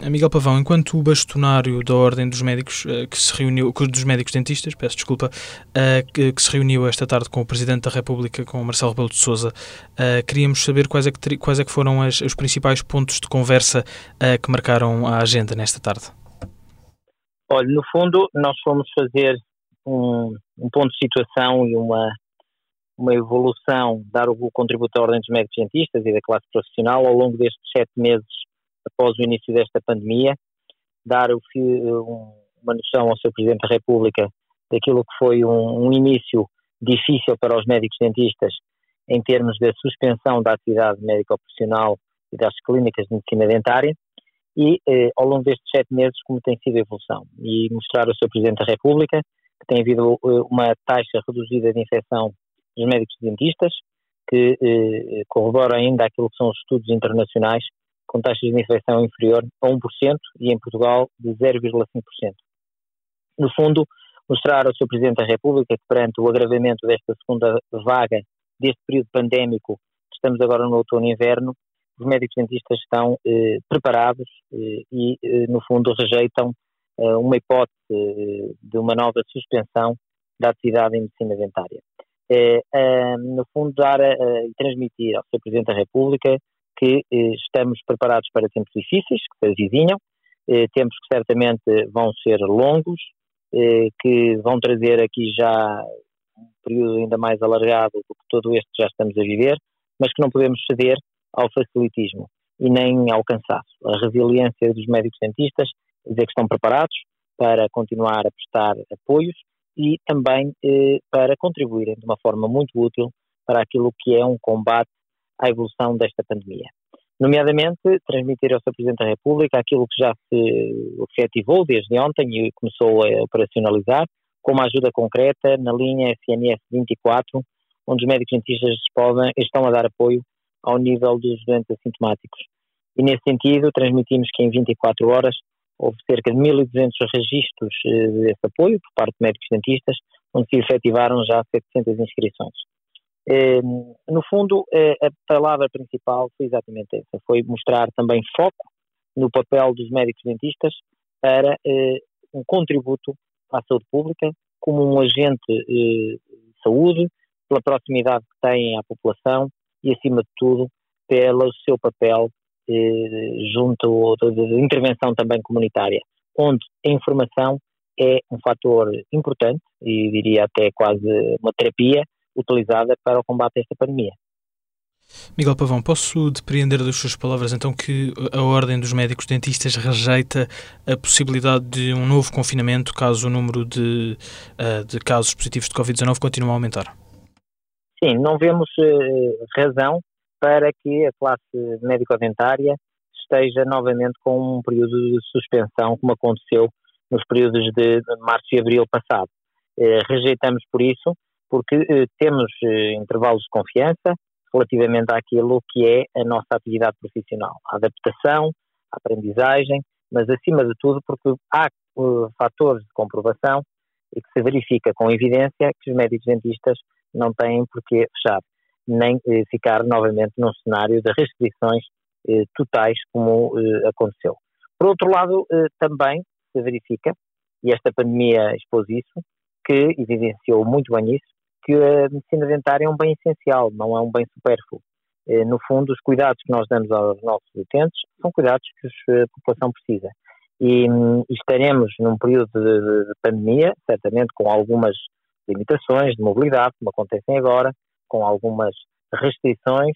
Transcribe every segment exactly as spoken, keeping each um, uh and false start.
Miguel Pavão, enquanto bastonário da Ordem dos Médicos, que se reuniu, dos médicos dentistas, peço desculpa, que, que se reuniu esta tarde com o Presidente da República, com Marcelo Rebelo de Sousa, queríamos saber quais é que, quais é que foram as, os principais pontos de conversa que marcaram a agenda nesta tarde. Olha, no fundo, nós fomos fazer um, um ponto de situação e uma, uma evolução, dar o contributo à Ordem dos Médicos Dentistas e da classe profissional ao longo destes sete meses após o início desta pandemia, dar o, um, uma noção ao seu Presidente da República daquilo que foi um, um início difícil para os médicos dentistas em termos da suspensão da atividade médico-profissional e das clínicas de medicina dentária e eh, ao longo destes sete meses como tem sido a evolução e mostrar ao seu Presidente da República que tem havido eh, uma taxa reduzida de infecção dos médicos dentistas que eh, corrobora ainda aquilo que são os estudos internacionais com taxas de infecção inferior a um por cento e em Portugal de zero vírgula cinco por cento. No fundo, mostrar ao seu Presidente da República que perante o agravamento desta segunda vaga deste período pandémico, estamos agora no outono e inverno, os médicos dentistas estão eh, preparados eh, e, eh, no fundo, rejeitam eh, uma hipótese eh, de uma nova suspensão da atividade em medicina dentária. Eh, eh, no fundo, dar e transmitir ao seu Presidente da República que eh, estamos preparados para tempos difíceis, que se avizinham, eh, tempos que certamente vão ser longos, eh, que vão trazer aqui já um período ainda mais alargado do que todo este que já estamos a viver, mas que não podemos ceder ao facilitismo e nem ao cansaço. A resiliência dos médicos dentistas, dizer que estão preparados para continuar a prestar apoios e também eh, para contribuírem de uma forma muito útil para aquilo que é um combate à evolução desta pandemia. Nomeadamente, transmitir ao seu Presidente da República aquilo que já se efetivou desde ontem e começou a operacionalizar, como a ajuda concreta na linha S N S vinte e quatro, onde os médicos dentistas podem, estão a dar apoio ao nível dos doentes assintomáticos. E nesse sentido, transmitimos que em vinte e quatro horas houve cerca de mil e duzentos registros eh, desse apoio por parte de médicos dentistas, onde se efetivaram já setecentas inscrições. Eh, no fundo, eh, a palavra principal foi exatamente essa, foi mostrar também foco no papel dos médicos dentistas para eh, um contributo à saúde pública, como um agente eh, de saúde, pela proximidade que têm à população e, acima de tudo, pelo seu papel eh, junto de, de intervenção também comunitária, onde a informação é um fator importante e diria até quase uma terapia utilizada para o combate a esta pandemia. Miguel Pavão, posso depreender das suas palavras então que a Ordem dos Médicos Dentistas rejeita a possibilidade de um novo confinamento caso o número de, de casos positivos de covid dezanove continue a aumentar? Sim, não vemos uh, razão para que a classe médico-dentária esteja novamente com um período de suspensão como aconteceu nos períodos de março e abril passado. Uh, rejeitamos por isso, porque uh, temos uh, intervalos de confiança relativamente àquilo que é a nossa atividade profissional, a adaptação, a aprendizagem, mas acima de tudo porque há uh, fatores de comprovação e que se verifica com evidência que os médicos dentistas não têm por que fechar, nem uh, ficar novamente num cenário de restrições uh, totais como uh, aconteceu. Por outro lado, uh, também se verifica, e esta pandemia expôs isso, que evidenciou muito bem isso, que a medicina dentária é um bem essencial, não é um bem supérfluo. No fundo, os cuidados que nós damos aos nossos utentes são cuidados que a população precisa. E estaremos num período de, de pandemia, certamente com algumas limitações de mobilidade, como acontecem agora, com algumas restrições,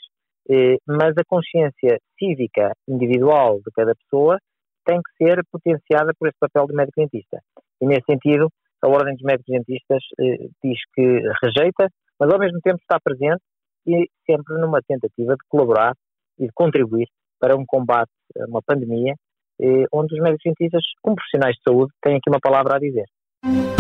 mas a consciência cívica individual de cada pessoa tem que ser potenciada por esse papel de médico dentista. E nesse sentido, a Ordem dos Médicos Dentistas eh, diz que rejeita, mas ao mesmo tempo está presente e sempre numa tentativa de colaborar e de contribuir para um combate a uma pandemia eh, onde os médicos dentistas, como profissionais de saúde, têm aqui uma palavra a dizer.